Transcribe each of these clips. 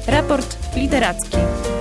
Raport literacki.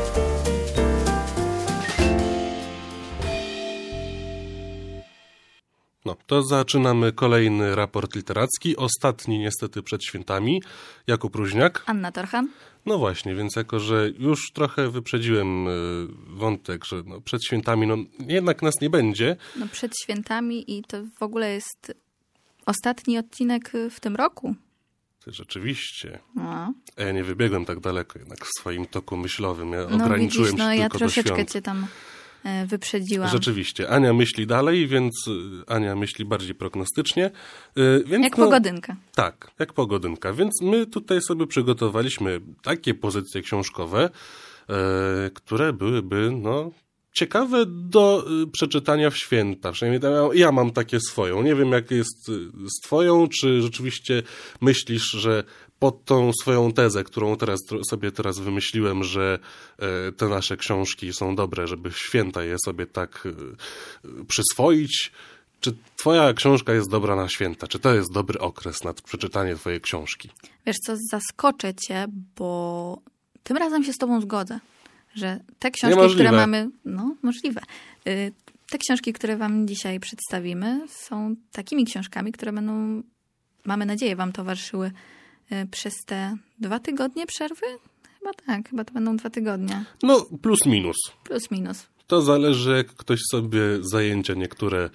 No, to zaczynamy kolejny raport literacki, ostatni niestety przed świętami. Jakub Róźniak. Anna Torchan. No właśnie, więc jako, że już trochę wyprzedziłem wątek, że przed świętami jednak nas nie będzie. No przed świętami i to w ogóle jest ostatni odcinek w tym roku. Rzeczywiście. No. A ja nie wybiegłem tak daleko jednak w swoim toku myślowym. Ja No ograniczyłem widzisz, się ja tylko do świąt. troszeczkę cię tam wyprzedziłam. Rzeczywiście. Ania myśli dalej, więc Ania myśli bardziej prognostycznie. Więc jak pogodynka. Tak, jak pogodynka. Więc my tutaj sobie przygotowaliśmy takie pozycje książkowe, które byłyby, ciekawe do przeczytania w święta. Przynajmniej ja mam takie swoją. Nie wiem, jak jest z twoją, czy rzeczywiście myślisz, że pod tą swoją tezę, którą sobie wymyśliłem, że te nasze książki są dobre, żeby w święta je sobie tak przyswoić. Czy twoja książka jest dobra na święta? Czy to jest dobry okres na przeczytanie twojej książki? Wiesz co, zaskoczę cię, bo tym razem się z tobą zgodzę, że te książki, Niemożliwe. które mamy... No, możliwe. Te książki, które wam dzisiaj przedstawimy, są takimi książkami, które będą, mamy nadzieję, wam towarzyszyły przez te 2 tygodnie przerwy? Chyba tak, chyba to będą 2 tygodnie. No, plus minus. Plus minus. To zależy, jak ktoś sobie zajęcia niektóre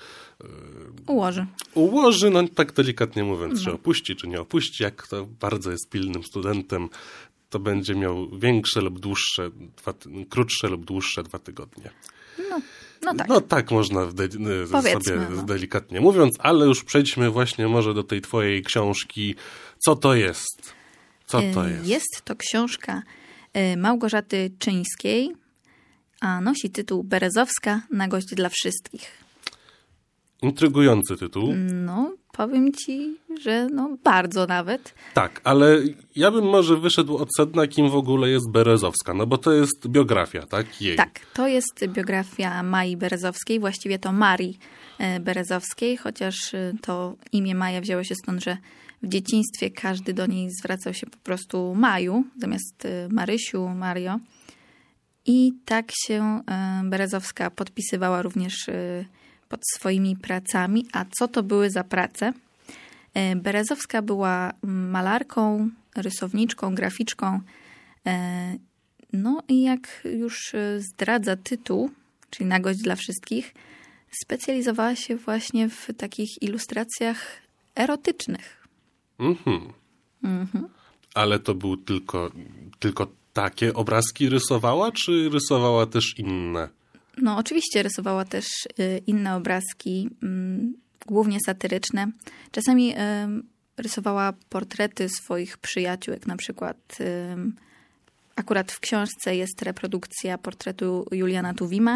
ułoży, tak delikatnie mówiąc, czy opuści, czy nie opuści. Jak to bardzo jest pilnym studentem, to będzie miał większe lub dłuższe, krótsze lub dłuższe 2 tygodnie. No tak. No tak można sobie delikatnie mówiąc, ale już przejdźmy właśnie może do tej twojej książki. Co to jest? Jest to książka Małgorzaty Czyńskiej, a nosi tytuł Berezowska, nagość dla wszystkich. Intrygujący tytuł. No, powiem ci, że bardzo nawet. Tak, ale ja bym może wyszedł od sedna, kim w ogóle jest Berezowska, bo to jest biografia, tak? Jej. Tak, to jest biografia Mai Berezowskiej, właściwie to Marii Berezowskiej, chociaż to imię Maja wzięło się stąd, że w dzieciństwie każdy do niej zwracał się po prostu Maju, zamiast Marysiu, Mario. I tak się Berezowska podpisywała również pod swoimi pracami. A co to były za prace? Berezowska była malarką, rysowniczką, graficzką. No i jak już zdradza tytuł, czyli Nagość dla wszystkich, specjalizowała się właśnie w takich ilustracjach erotycznych. Ale to był tylko takie obrazki rysowała, czy rysowała też inne? No oczywiście rysowała też inne obrazki, głównie satyryczne. Czasami rysowała portrety swoich przyjaciół, jak na przykład akurat w książce jest reprodukcja portretu Juliana Tuwima,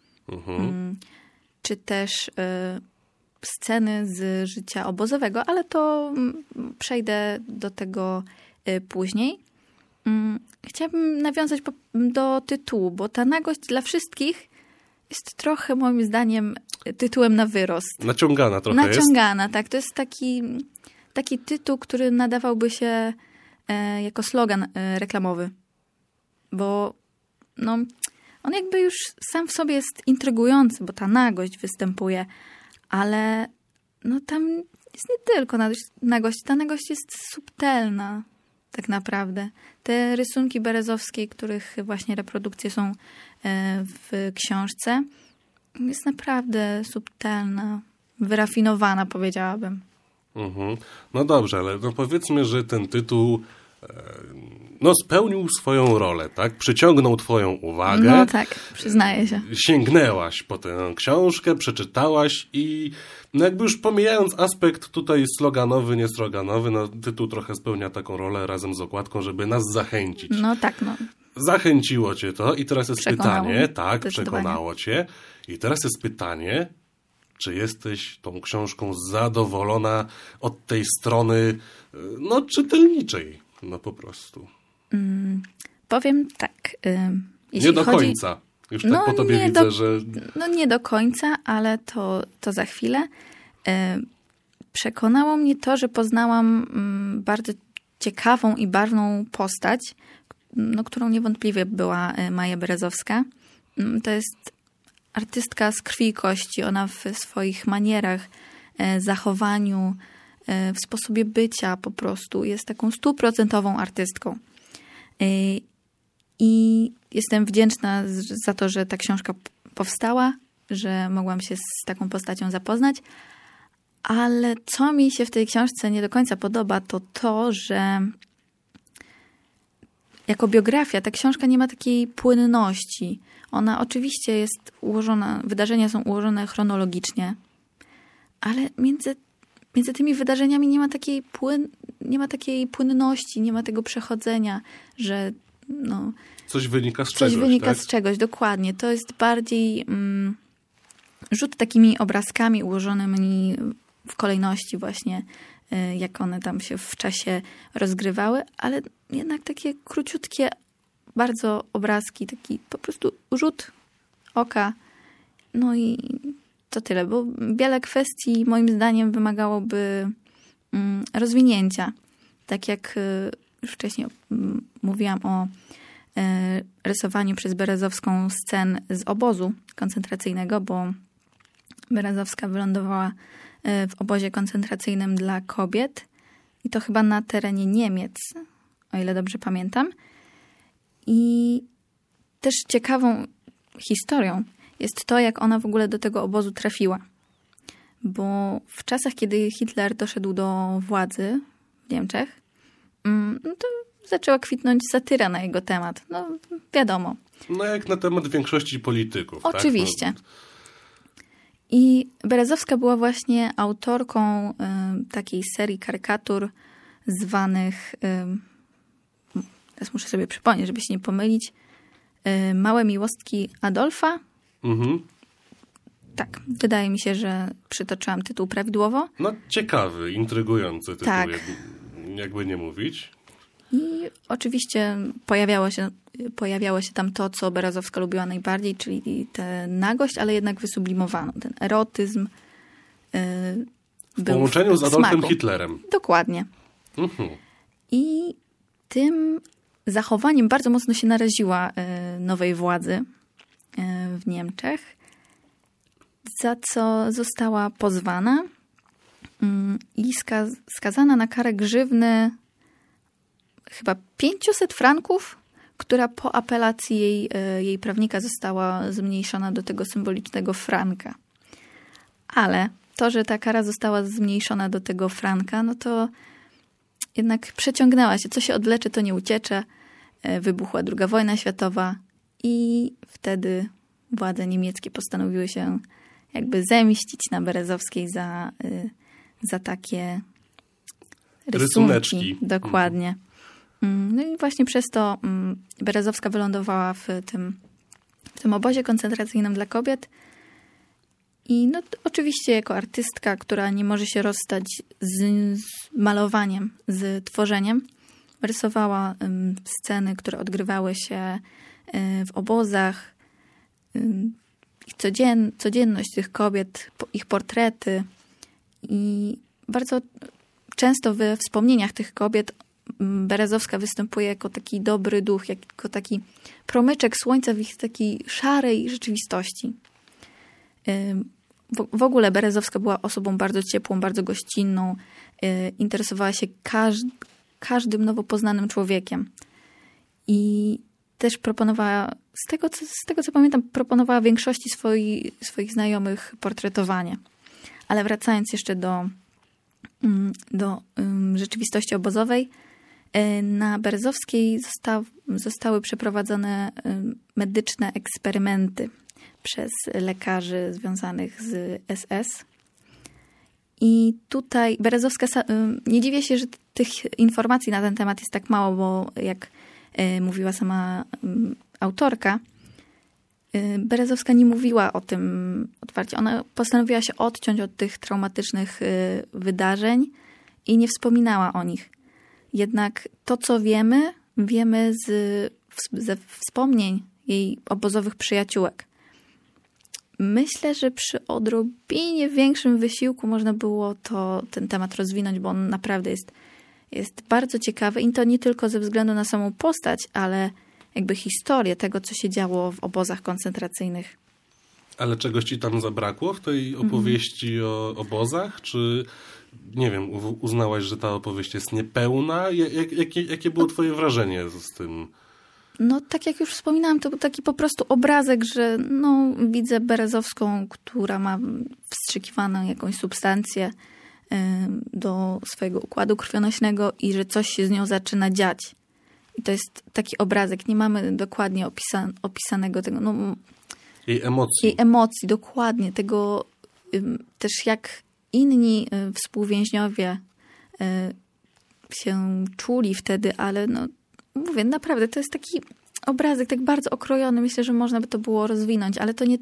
czy też sceny z życia obozowego, ale to przejdę do tego później. Chciałabym nawiązać do tytułu, bo ta nagość dla wszystkich jest trochę moim zdaniem tytułem na wyrost. Naciągana trochę jest. Naciągana, tak. To jest taki tytuł, który nadawałby się jako slogan reklamowy. Bo on jakby już sam w sobie jest intrygujący, bo ta nagość występuje, ale tam jest nie tylko nagość. Ta nagość jest subtelna tak naprawdę. Te rysunki Berezowskiej, których właśnie reprodukcje są w książce, jest naprawdę subtelna, wyrafinowana, powiedziałabym. No dobrze, ale powiedzmy, że ten tytuł spełnił swoją rolę, tak? Przyciągnął twoją uwagę. No tak, przyznaję się. Sięgnęłaś po tę książkę, przeczytałaś i jakby już pomijając aspekt tutaj sloganowy, niesloganowy, tytuł trochę spełnia taką rolę razem z okładką, żeby nas zachęcić. No tak, Zachęciło cię to i teraz jest pytanie, tak, przekonało cię. I teraz jest pytanie, czy jesteś tą książką zadowolona od tej strony, czytelniczej, po prostu. Powiem tak. Nie do końca. Już tak po tobie widzę, że... nie do końca, ale to za chwilę. Przekonało mnie to, że poznałam bardzo ciekawą i barwną postać, no, którą niewątpliwie była Maja Berezowska. To jest artystka z krwi i kości. Ona w swoich manierach, zachowaniu, w sposobie bycia po prostu jest taką 100% artystką. I jestem wdzięczna za to, że ta książka powstała, że mogłam się z taką postacią zapoznać. Ale co mi się w tej książce nie do końca podoba, to to, że jako biografia ta książka nie ma takiej płynności. Ona oczywiście jest ułożona, wydarzenia są ułożone chronologicznie, ale między tymi wydarzeniami nie ma takiej płynności, nie ma tego przechodzenia, że no, coś wynika z coś czegoś. wynika tak? z czegoś, dokładnie. To jest bardziej rzut takimi obrazkami ułożonymi w kolejności właśnie, jak one tam się w czasie rozgrywały, ale jednak takie króciutkie bardzo obrazki, taki po prostu rzut oka. No i to tyle, bo wiele kwestii moim zdaniem wymagałoby rozwinięcia. Tak jak już wcześniej mówiłam o rysowaniu przez Berezowską scen z obozu koncentracyjnego, bo Berezowska wylądowała w obozie koncentracyjnym dla kobiet i to chyba na terenie Niemiec, o ile dobrze pamiętam. I też ciekawą historią jest to, jak ona w ogóle do tego obozu trafiła. Bo w czasach, kiedy Hitler doszedł do władzy w Niemczech, no to zaczęła kwitnąć satyra na jego temat. No wiadomo. No jak na temat większości polityków. Oczywiście. Tak? No. I Berezowska była właśnie autorką takiej serii karykatur zwanych, teraz muszę sobie przypomnieć, żeby się nie pomylić, Małe miłostki Adolfa. Mhm. Tak, wydaje mi się, że przytoczyłam tytuł prawidłowo. No ciekawy, intrygujący tytuł, Tak. jakby nie mówić. I oczywiście pojawiało się tam to, co Berezowska lubiła najbardziej, czyli tę nagość, ale jednak wysublimowano. Ten erotyzm W był połączeniu z w Adolfem smaku. Hitlerem. Dokładnie. Mhm. I tym zachowaniem bardzo mocno się naraziła nowej władzy w Niemczech, za co została pozwana i skazana na karę grzywny chyba 500 franków, która po apelacji jej prawnika została zmniejszona do tego symbolicznego franka. Ale to, że ta kara została zmniejszona do tego franka, no to jednak przeciągnęła się. Co się odwlecze, to nie uciecze. Wybuchła II wojna światowa i wtedy władze niemieckie postanowiły się jakby zemścić na Berezowskiej za takie Rysuneczki. Dokładnie. No i właśnie przez to Berezowska wylądowała w tym obozie koncentracyjnym dla kobiet. I no, oczywiście jako artystka, która nie może się rozstać z malowaniem, z tworzeniem, rysowała sceny, które odgrywały się w obozach, ich codzienność tych kobiet, ich portrety. I bardzo często we wspomnieniach tych kobiet Berezowska występuje jako taki dobry duch, jako taki promyczek słońca w ich takiej szarej rzeczywistości. W ogóle Berezowska była osobą bardzo ciepłą, bardzo gościnną. Interesowała się każdym nowo poznanym człowiekiem. I też proponowała, z tego co pamiętam, proponowała większości swoich znajomych portretowanie. Ale wracając jeszcze do rzeczywistości obozowej, na Berezowskiej zostały przeprowadzone medyczne eksperymenty przez lekarzy związanych z SS. I tutaj Berezowska, nie dziwię się, że tych informacji na ten temat jest tak mało, bo jak mówiła sama autorka, Berezowska nie mówiła o tym otwarcie. Ona postanowiła się odciąć od tych traumatycznych wydarzeń i nie wspominała o nich. Jednak to, co wiemy ze wspomnień jej obozowych przyjaciółek. Myślę, że przy odrobinie większym wysiłku można było ten temat rozwinąć, bo on naprawdę jest bardzo ciekawy i to nie tylko ze względu na samą postać, ale jakby historię tego, co się działo w obozach koncentracyjnych. Ale czegoś ci tam zabrakło w tej opowieści o obozach? Czy, nie wiem, uznałaś, że ta opowieść jest niepełna? Jakie było twoje wrażenie z tym? No, tak jak już wspominałam, to był taki po prostu obrazek, że no, widzę Berezowską, która ma wstrzykiwaną jakąś substancję do swojego układu krwionośnego i że coś się z nią zaczyna dziać. I to jest taki obrazek. Nie mamy dokładnie opisanego tego, no, Jej emocji, dokładnie. Tego też jak inni współwięźniowie się czuli wtedy, ale no, mówię, naprawdę, to jest taki obrazek tak bardzo okrojony. Myślę, że można by to było rozwinąć, ale to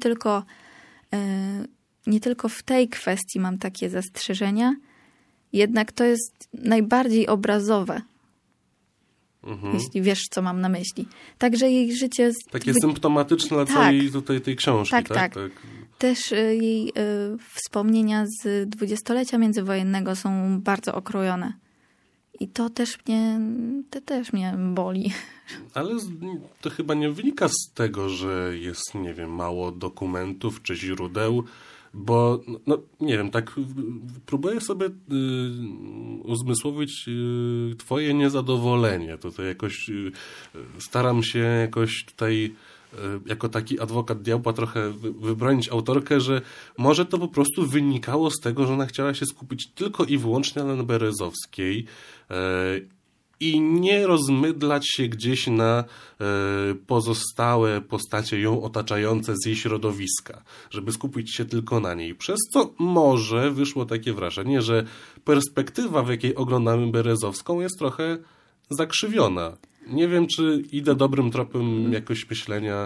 nie tylko w tej kwestii mam takie zastrzeżenia, jednak to jest najbardziej obrazowe. Jeśli wiesz, co mam na myśli. Także jej życie... Takie symptomatyczne dla całej tutaj tej książki, tak? Też jej wspomnienia z dwudziestolecia międzywojennego są bardzo okrojone. I to też mnie boli. Ale to chyba nie wynika z tego, że jest, nie wiem, mało dokumentów czy źródeł, bo, no nie wiem, tak próbuję sobie uzmysłowić twoje niezadowolenie. Tutaj jakoś staram się jakoś tutaj jako taki adwokat diabła trochę wybronić autorkę, że może to po prostu wynikało z tego, że ona chciała się skupić tylko i wyłącznie na Berezowskiej i nie rozmydlać się gdzieś na pozostałe postacie ją otaczające z jej środowiska, żeby skupić się tylko na niej. Przez co może wyszło takie wrażenie, że perspektywa, w jakiej oglądamy Berezowską, jest trochę zakrzywiona. Nie wiem, czy idę dobrym tropem jakoś myślenia.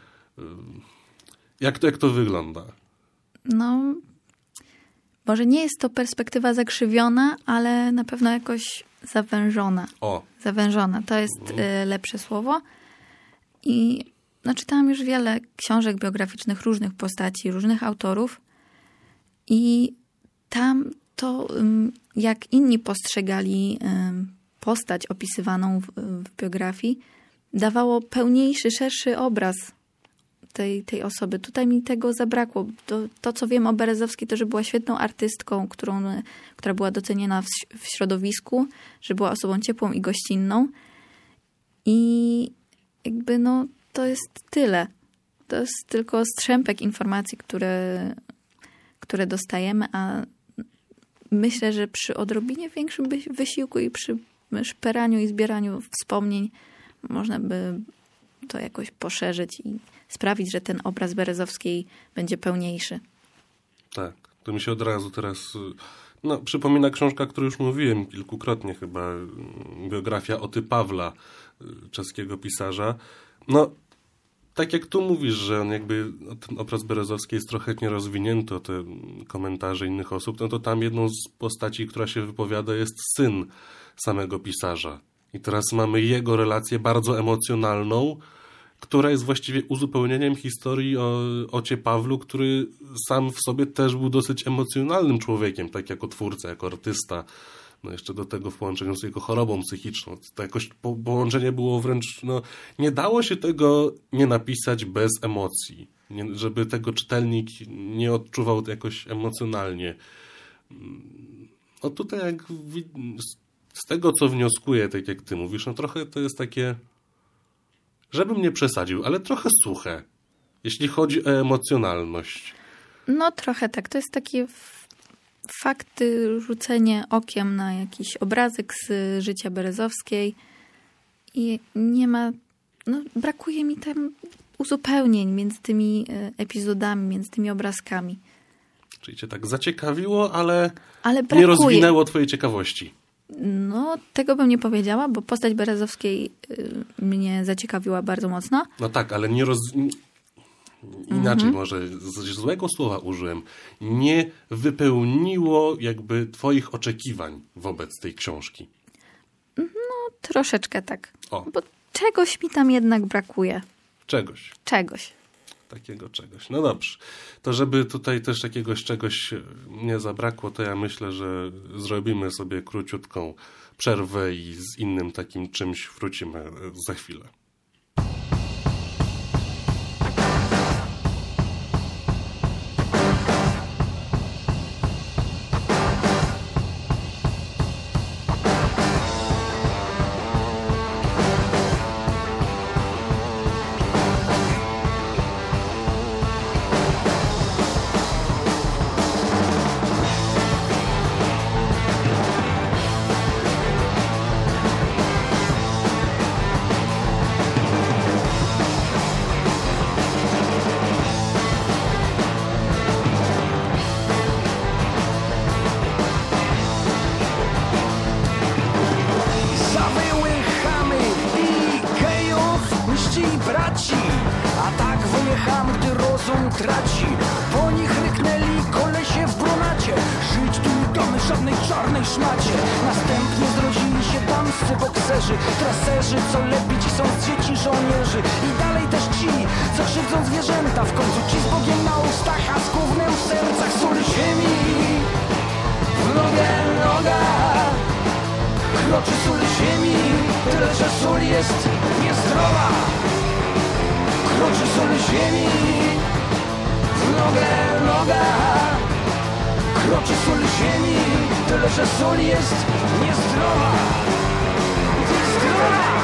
Jak to wygląda? No, może nie jest to perspektywa zakrzywiona, ale na pewno jakoś zawężona. Zawężona, to jest lepsze słowo. I no, czytałam już wiele książek biograficznych różnych postaci, różnych autorów i tam to, jak inni postrzegali postać opisywaną w biografii, dawało pełniejszy, szerszy obraz tej osoby. Tutaj mi tego zabrakło. To, co wiem o Berezowskiej, to, że była świetną artystką, która była doceniona w środowisku, że była osobą ciepłą i gościnną. I jakby no, to jest tyle. To jest tylko strzępek informacji, które dostajemy, a myślę, że przy odrobinie większym wysiłku i przy szperaniu i zbieraniu wspomnień można by to jakoś poszerzyć i sprawić, że ten obraz Berezowskiej będzie pełniejszy. Tak, to mi się od razu teraz przypomina książka, o której już mówiłem kilkukrotnie chyba, biografia Oty Pawla, czeskiego pisarza. No, tak jak tu mówisz, że on jakby, ten obraz Berezowskiej jest trochę nierozwinięty, o te komentarze innych osób, no to tam jedną z postaci, która się wypowiada, jest syn samego pisarza. I teraz mamy jego relację bardzo emocjonalną, która jest właściwie uzupełnieniem historii o Ocie Pawlu, który sam w sobie też był dosyć emocjonalnym człowiekiem, tak jako twórca, jako artysta. No jeszcze do tego w połączeniu z jego chorobą psychiczną. To jakoś połączenie było wręcz, nie dało się tego nie napisać bez emocji. Żeby tego czytelnik nie odczuwał jakoś emocjonalnie. No tutaj jak z tego, co wnioskuję, tak jak ty mówisz, no trochę to jest takie, żebym nie przesadził, ale trochę suche, jeśli chodzi o emocjonalność. No trochę tak. To jest takie fakty, rzucenie okiem na jakiś obrazek z życia Berezowskiej i nie ma, brakuje mi tam uzupełnień między tymi epizodami, między tymi obrazkami. Czyli cię tak zaciekawiło, ale brakuje. Nie rozwinęło twojej ciekawości. No, tego bym nie powiedziała, bo postać Berezowskiej mnie zaciekawiła bardzo mocno. No tak, ale inaczej może, złego słowa użyłem. Nie wypełniło jakby twoich oczekiwań wobec tej książki. No, troszeczkę tak. O. Bo czegoś mi tam jednak brakuje. Czegoś. takiego czegoś. No dobrze. To żeby tutaj też jakiegoś czegoś nie zabrakło, to ja myślę, że zrobimy sobie króciutką przerwę i z innym takim czymś wrócimy za chwilę. Traci. Po nich ryknęli kolesie w bronacie. Żyć tu nie damy żadnej czarnej szmacie. Następnie zrodzili się damscy bokserzy, traserzy, co lepić są z dzieci żołnierzy. I dalej też ci, co krzywdzą zwierzęta. W końcu ci z Bogiem na ustach, a z gównem w sercach. Sól ziemi w nogę noga. Kroczy sól ziemi, tyle że sól jest niezdrowa. Kroczy sól ziemi nogę, noga. Kroczy sól ziemi, tyle że sól jest niezdrowa. Niezdrowa.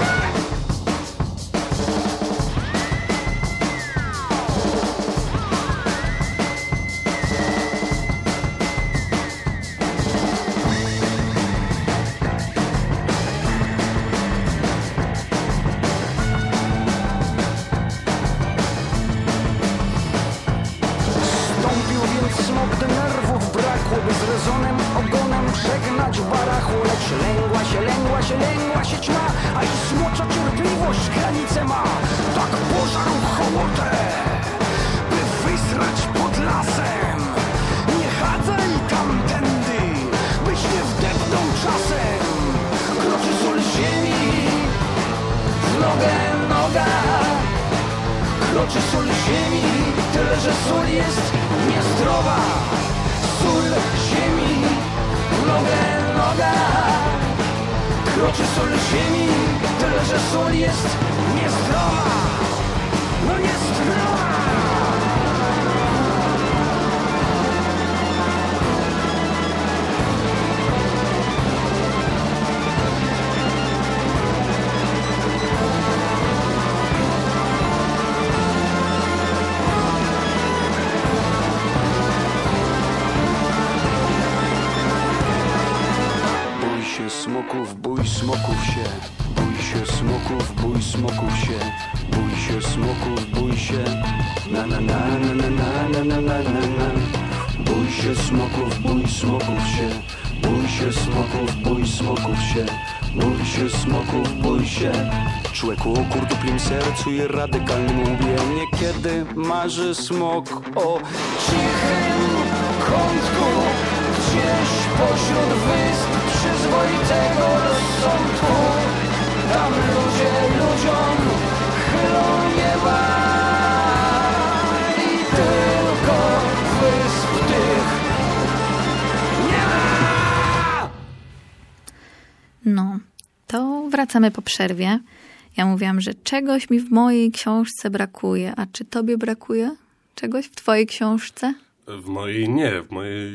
Lęgła się ćma, a i smocza cierpliwość granicę ma. Tak pożarł hołotę, by wysrać pod lasem. Nie chadzaj tamtędy, byś nie wdepnął czasem. Kroczy sól ziemi, w nogę noga. Kroczy sól ziemi, tyle że sól jest niezdrowa. Sól ziemi, w nogę noga. Kroczy sól ziemi, tyle że sól jest niezdrowa. No niezdrowa. Bój smoków się, bój się smoków, bój smoków się, bój się smoków, bój się, na na na na na na na na na na. Bój się smoków, bój smoków się, bój się smoków, bój smoków się, bój się smoków, bój się. Człeku o kurduplim sercu i radykalnym łbie niekiedy marzy smok o cichym kątku, gdzieś pośród wysp przyzwoitego rozsądku. Tam ludzie ludziom chylą nieba i tylko wysp tych nie ma. No, to wracamy po przerwie. Ja mówiłam, że czegoś mi w mojej książce brakuje. A czy tobie brakuje czegoś w twojej książce? W mojej nie, w mojej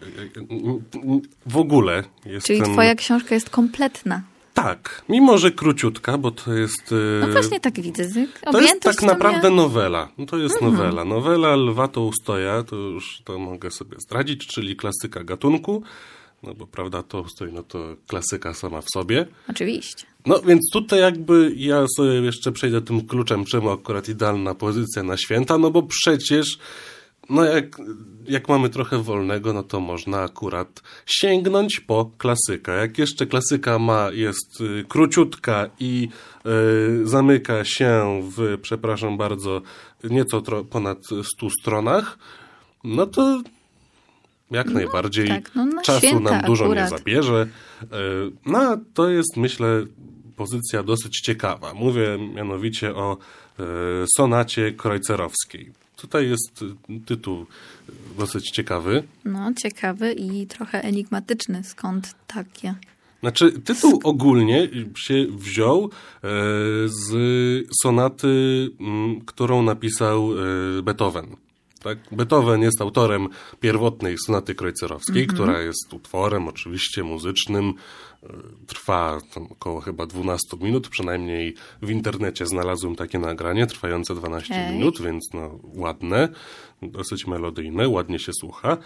w ogóle jest. Czyli twoja książka jest kompletna. Tak, mimo że króciutka, bo to jest... No właśnie tak widzę. To jest tak naprawdę nowela. No to jest nowela. Nowela Lwa Tołstoja, to już to mogę sobie zdradzić, czyli klasyka gatunku. No bo prawda, Tołstoj, no to klasyka sama w sobie. Oczywiście. No więc tutaj jakby ja sobie jeszcze przejdę tym kluczem, czemu akurat idealna pozycja na święta, no bo przecież no jak mamy trochę wolnego, no to można akurat sięgnąć po klasyka. Jak jeszcze klasyka jest króciutka i zamyka się w, przepraszam bardzo, nieco ponad 100 stronach, no to jak najbardziej tak, no czasu nam dużo akurat nie zabierze. No to jest, myślę, pozycja dosyć ciekawa. Mówię mianowicie o sonacie kreutzerowskiej. Tutaj jest tytuł dosyć ciekawy. No, ciekawy i trochę enigmatyczny. Skąd takie? Znaczy, tytuł ogólnie się wziął z sonaty, którą napisał Beethoven. Tak? Beethoven jest autorem pierwotnej sonaty kreutzerowskiej, która jest utworem oczywiście muzycznym. Trwa tam około chyba 12 minut, przynajmniej w internecie znalazłem takie nagranie trwające 12 minut, więc no ładne, dosyć melodyjne, ładnie się słucha.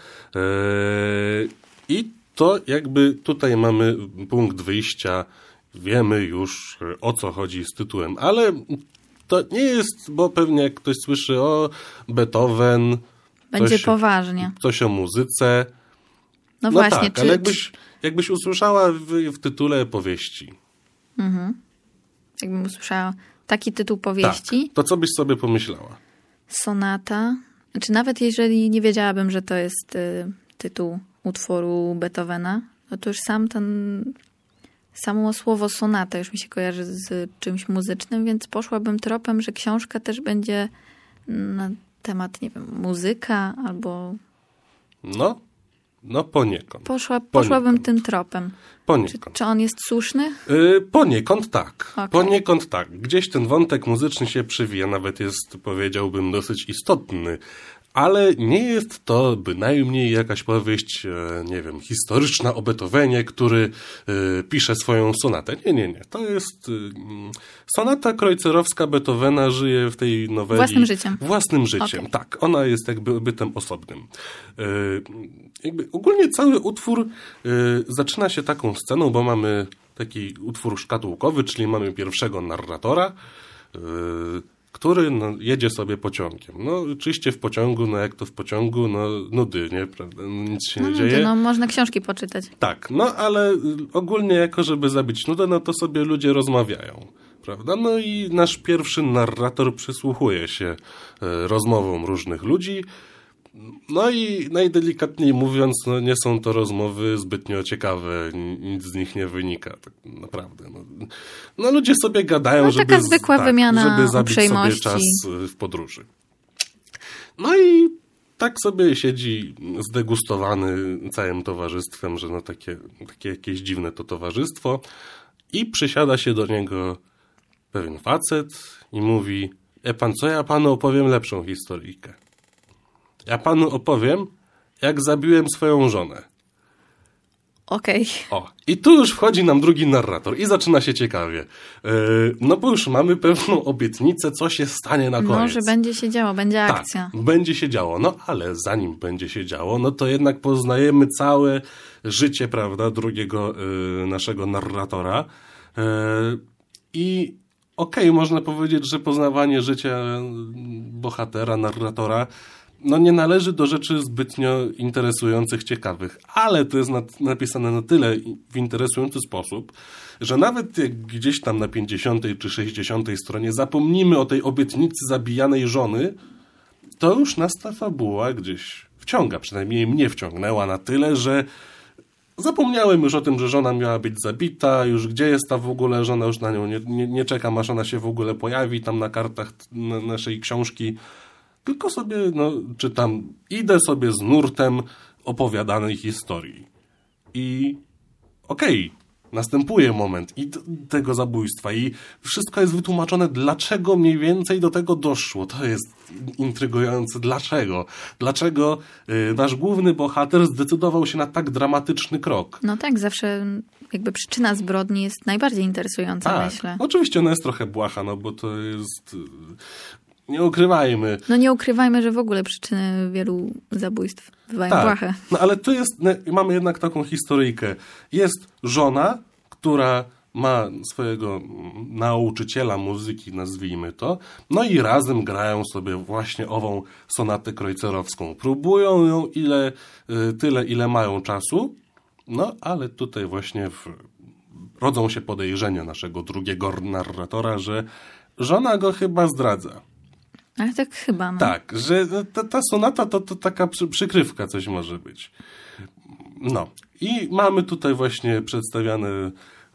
I to jakby tutaj mamy punkt wyjścia, wiemy już o co chodzi z tytułem, ale to nie jest, bo pewnie jak ktoś słyszy o Beethoven... Będzie poważnie. Coś o muzyce. No właśnie. Tak, ale jakbyś usłyszała w tytule powieści. Jakbym usłyszała taki tytuł powieści. Tak, to co byś sobie pomyślała? Sonata. Znaczy nawet jeżeli nie wiedziałabym, że to jest tytuł utworu Beethovena, no to już samo słowo sonata już mi się kojarzy z czymś muzycznym, więc poszłabym tropem, że książka też będzie na temat, nie wiem, muzyka albo... No poniekąd. Poszłabym tym tropem. Poniekąd. Czy on jest słuszny? Poniekąd tak. Okay. Poniekąd tak. Gdzieś ten wątek muzyczny się przewija, nawet jest, powiedziałbym, dosyć istotny. Ale nie jest to bynajmniej jakaś powieść, nie wiem, historyczna o Beethovenie, który pisze swoją sonatę. Nie. To jest sonata kreutzerowska Beethovena, żyje w tej noweli... Własnym życiem, okay. Tak. Ona jest jakby bytem osobnym. Ogólnie cały utwór zaczyna się taką sceną, bo mamy taki utwór szkatułkowy, czyli mamy pierwszego narratora, który jedzie sobie pociągiem. No oczywiście w pociągu, jak to w pociągu, nudy, nie? Prawda? Nic się nie dzieje. Można książki poczytać. Tak, ale ogólnie jako, żeby zabić nudę, to sobie ludzie rozmawiają. Prawda? No i nasz pierwszy narrator przysłuchuje się rozmowom różnych ludzi. No i najdelikatniej mówiąc, nie są to rozmowy zbytnio ciekawe, nic z nich nie wynika, tak naprawdę. Ludzie sobie gadają, żeby, taka zwykła wymiana żeby zabić uprzejmości. sobie czas w podróży. No i tak sobie siedzi zdegustowany całym towarzystwem, że takie jakieś dziwne to towarzystwo i przysiada się do niego pewien facet i mówi: pan co, ja panu opowiem lepszą historyjkę. Ja panu opowiem, jak zabiłem swoją żonę. Okej. I tu już wchodzi nam drugi narrator i zaczyna się ciekawie. Bo już mamy pewną obietnicę, co się stanie na koniec. Może będzie się działo, będzie akcja. Tak, będzie się działo. Ale zanim będzie się działo, to jednak poznajemy całe życie, prawda, drugiego naszego narratora. I można powiedzieć, że poznawanie życia bohatera, narratora nie należy do rzeczy zbytnio interesujących, ciekawych, ale to jest napisane na tyle w interesujący sposób, że nawet jak gdzieś tam na 50. czy 60. stronie zapomnimy o tej obietnicy zabijanej żony, to już nas ta fabuła gdzieś wciąga, przynajmniej mnie wciągnęła na tyle, że zapomniałem już o tym, że żona miała być zabita, już gdzie jest ta w ogóle żona, już na nią nie czekam, aż ona się w ogóle pojawi tam na kartach naszej książki. Tylko sobie czytam, idę sobie z nurtem opowiadanej historii. I następuje moment tego zabójstwa i wszystko jest wytłumaczone, dlaczego mniej więcej do tego doszło. To jest intrygujące. Dlaczego? Dlaczego nasz główny bohater zdecydował się na tak dramatyczny krok? No tak, zawsze jakby przyczyna zbrodni jest najbardziej interesująca, myślę. Oczywiście ona jest trochę błaha, bo to jest... Nie ukrywajmy. Nie ukrywajmy, że w ogóle przyczyny wielu zabójstw bywają błahe. Ale tu mamy jednak taką historyjkę. Jest żona, która ma swojego nauczyciela muzyki, nazwijmy to, i razem grają sobie właśnie ową sonatę kreutzerowską. Próbują ją tyle, ile mają czasu, ale tutaj właśnie rodzą się podejrzenia naszego drugiego narratora, że żona go chyba zdradza. Ale tak chyba. Tak, że ta sonata to taka przykrywka coś może być. I mamy tutaj właśnie przedstawiane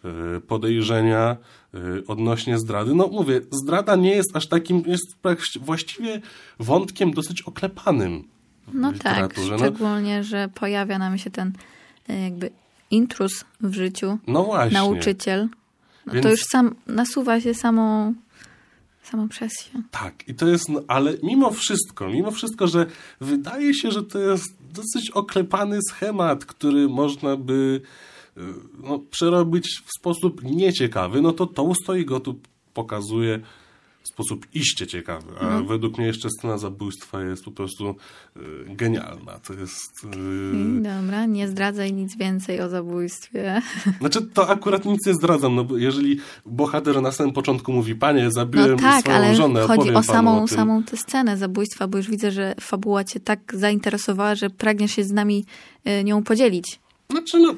podejrzenia odnośnie zdrady. No mówię, zdrada nie jest aż takim, jest właściwie wątkiem dosyć oklepanym w No literaturze. tak, szczególnie, że pojawia nam się ten jakby intruz w życiu, No właśnie. nauczyciel. No Więc... to już nasuwa się samą presję. Tak, i to jest, no, ale mimo wszystko, że wydaje się, że to jest dosyć oklepany schemat, który można by przerobić w sposób nieciekawy, no to Tołstoj go tu pokazuje w sposób iście ciekawy, a według mnie jeszcze scena zabójstwa jest po prostu genialna. To jest... Dobra, nie zdradzaj nic więcej o zabójstwie. Znaczy, to akurat nic nie zdradzam, no bo jeżeli bohater na samym początku mówi, panie, zabiłem swoją żonę, chodzi opowiem o panu samą tę scenę zabójstwa, bo już widzę, że fabuła cię tak zainteresowała, że pragniesz się z nami nią podzielić. Znaczy, no...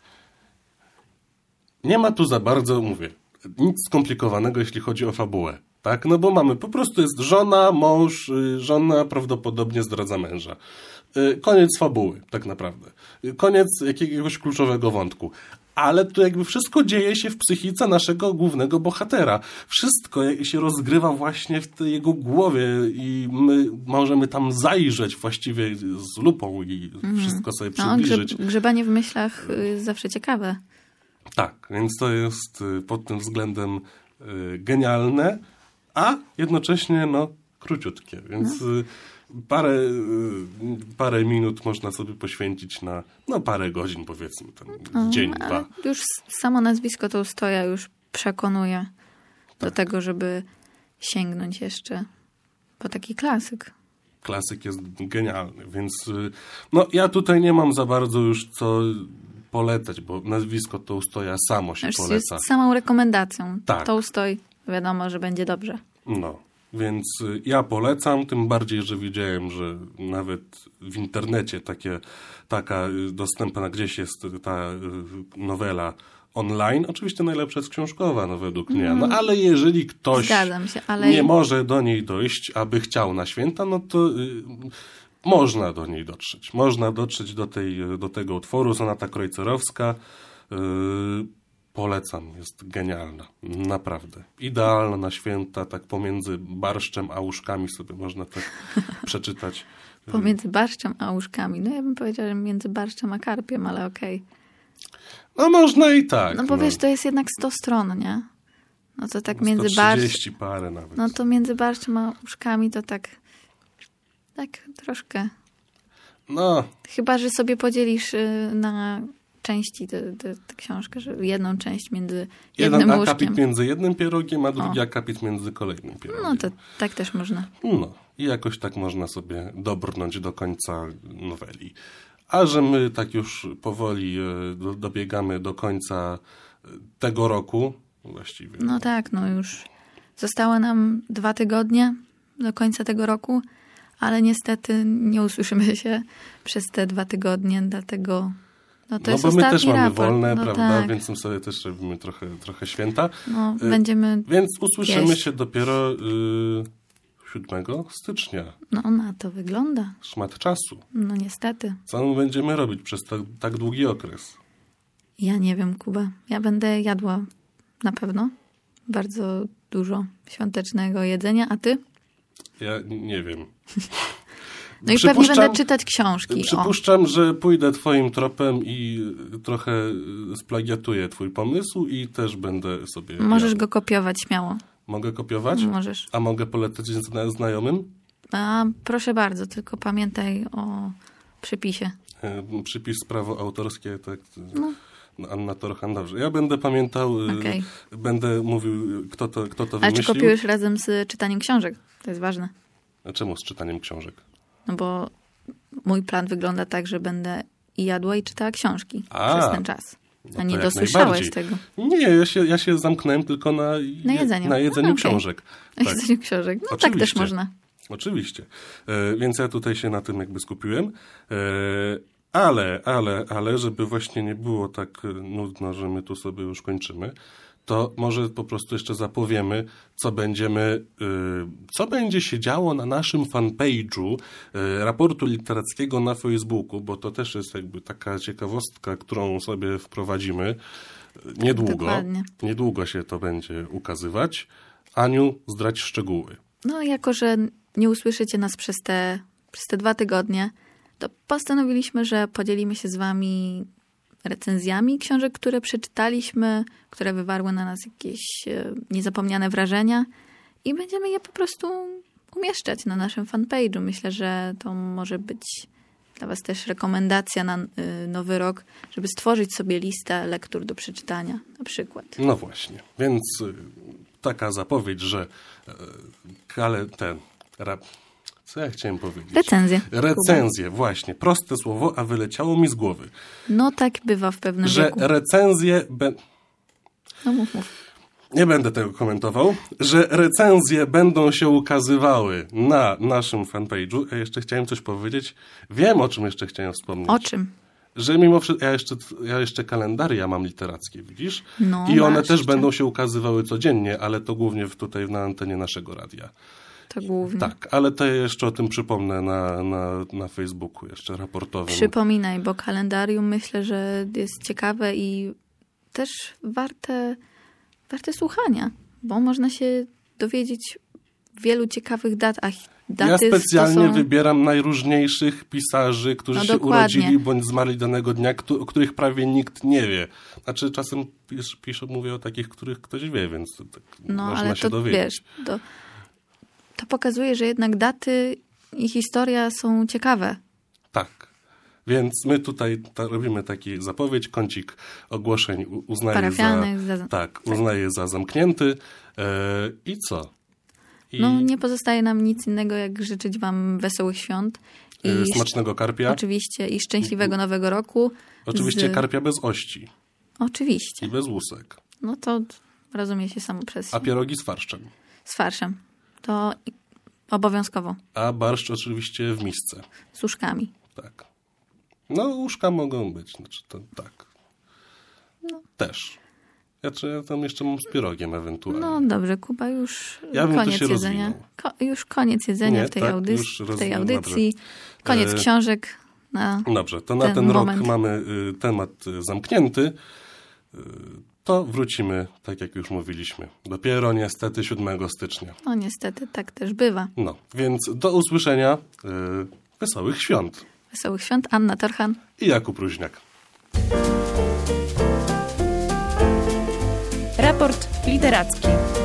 Nie ma tu za bardzo, mówię, nic skomplikowanego, jeśli chodzi o fabułę. Tak? No bo mamy, po prostu jest żona, mąż, żona prawdopodobnie zdradza męża. Koniec fabuły, tak naprawdę. Koniec jakiegoś kluczowego wątku. Ale tu jakby wszystko dzieje się w psychice naszego głównego bohatera. Wszystko się rozgrywa właśnie w tej jego głowie i my możemy tam zajrzeć właściwie z lupą i wszystko sobie przybliżyć. Grzebanie w myślach jest zawsze ciekawe. Tak, więc to jest pod tym względem genialne, a jednocześnie króciutkie, więc parę minut można sobie poświęcić na parę godzin, powiedzmy, tam dzień, dwa. Już samo nazwisko Tołstoja już przekonuje do tego, żeby sięgnąć jeszcze po taki klasyk. Klasyk jest genialny, więc ja tutaj nie mam za bardzo już co polecać, bo nazwisko Tołstoja samo się poleca. Jest samą rekomendacją. Tak. Tołstoj, wiadomo, że będzie dobrze. No, więc ja polecam, tym bardziej, że widziałem, że nawet w internecie taka dostępna gdzieś jest ta nowela online. Oczywiście najlepsza jest książkowa, według mnie. No ale jeżeli ktoś nie może do niej dojść, aby chciał na święta, no to można do niej dotrzeć. Można dotrzeć do tego utworu. Sonata Kreutzerowska. Polecam, jest genialna. Naprawdę. Idealna na święta, tak pomiędzy barszczem a łóżkami sobie można tak przeczytać. Pomiędzy barszczem a łóżkami. No ja bym powiedziała, że między barszczem a karpiem, ale okej. No można i tak. No bo wiesz, to jest jednak 100 stron, nie? No to tak między 130 parę nawet. No to między barszczem a łóżkami to tak troszkę. No. Chyba, że sobie podzielisz na części tę książkę, że jedną część między jednym łóżkiem. Jeden akapit między jednym pierogiem, a drugi akapit między kolejnym pierogiem. No to tak też można. No i jakoś tak można sobie dobrnąć do końca noweli. A że my tak już powoli dobiegamy do końca tego roku właściwie. No tak, już zostało nam 2 tygodnie do końca tego roku, ale niestety nie usłyszymy się przez te 2 tygodnie, dlatego to jest bo my też mamy raport. wolne, prawda, tak. więc my sobie też robimy trochę święta. Będziemy Więc usłyszymy się dopiero 7 stycznia. No na to wygląda. Szmat czasu. No niestety. Co my będziemy robić przez tak długi okres? Ja nie wiem, Kuba. Ja będę jadła na pewno bardzo dużo świątecznego jedzenia, a ty? Ja nie wiem. No i pewnie będę czytać książki. Przypuszczam, że pójdę twoim tropem i trochę splagiatuję twój pomysł i też będę sobie... Możesz go kopiować śmiało. Mogę kopiować? Możesz. A mogę polecać znajomym? Proszę bardzo, tylko pamiętaj o przypisie. Przypis prawo autorskie, tak... Anna Torchan, dobrze. Ja będę pamiętał, będę mówił, kto to wymyślił. Ale czy kopiujesz razem z czytaniem książek? To jest ważne. A czemu z czytaniem książek? No bo mój plan wygląda tak, że będę i jadła i czytała książki przez ten czas. A nie dosłyszałeś tego. Nie, ja się zamknąłem tylko na jedzeniu książek. Na jedzeniu książek. No oczywiście. Tak też można. Oczywiście. Więc ja tutaj się na tym jakby skupiłem. Ale, żeby właśnie nie było tak nudno, że my tu sobie już kończymy, to może po prostu jeszcze zapowiemy, co będzie się działo na naszym fanpage'u raportu literackiego na Facebooku, bo to też jest jakby taka ciekawostka, którą sobie wprowadzimy. Dokładnie. Niedługo się to będzie ukazywać. Aniu, zdradź szczegóły. No, jako że nie usłyszycie nas przez te 2 tygodnie, to postanowiliśmy, że podzielimy się z wami recenzjami książek, które przeczytaliśmy, które wywarły na nas jakieś niezapomniane wrażenia i będziemy je po prostu umieszczać na naszym fanpage'u. Myślę, że to może być dla was też rekomendacja na nowy rok, żeby stworzyć sobie listę lektur do przeczytania na przykład. No właśnie, więc taka zapowiedź, że co ja chciałem powiedzieć? Recenzje, właśnie. Proste słowo, a wyleciało mi z głowy. No tak bywa w pewnym wieku. Że recenzje... No mów. Nie będę tego komentował. Że recenzje będą się ukazywały na naszym fanpage'u. Ja jeszcze chciałem coś powiedzieć. Wiem, o czym jeszcze chciałem wspomnieć. O czym? Że mimo wszystko, ja jeszcze kalendaria mam literackie, widzisz? No, i one też jeszcze będą się ukazywały codziennie, ale to głównie tutaj na antenie naszego radia. To głównie. Tak, ale to ja jeszcze o tym przypomnę na Facebooku, jeszcze raportowym. Przypominaj, bo kalendarium myślę, że jest ciekawe i też warte słuchania, bo można się dowiedzieć wielu ciekawych dat, a daty ja specjalnie wybieram najróżniejszych pisarzy, którzy się urodzili bądź zmarli danego dnia, o których prawie nikt nie wie. Znaczy czasem mówię o takich, których ktoś wie, więc tak można się dowiedzieć. Wiesz, to pokazuje, że jednak daty i historia są ciekawe. Tak. Więc my tutaj robimy taki zapowiedź, kącik ogłoszeń uznaje za zamknięty. I co? No nie pozostaje nam nic innego, jak życzyć wam wesołych świąt. I smacznego karpia. Oczywiście. I szczęśliwego nowego roku. Oczywiście karpia bez ości. Oczywiście. I bez łusek. No to rozumie się samo przez się. A pierogi z farszczem. Z farszem. To obowiązkowo. A barszcz oczywiście w misce. Z uszkami. Tak. No uszka mogą być. Znaczy to tak. No. Też. Ja tam jeszcze mam z pierogiem ewentualnie. No dobrze, Kuba, już koniec jedzenia. Już koniec jedzenia w tej audycji. Koniec książek. Dobrze, to na ten rok mamy temat zamknięty. To wrócimy, tak jak już mówiliśmy. Dopiero niestety 7 stycznia. No niestety, tak też bywa. No, więc do usłyszenia. Wesołych świąt. Wesołych świąt. Anna Torchan i Jakub Ruźniak. Raport literacki.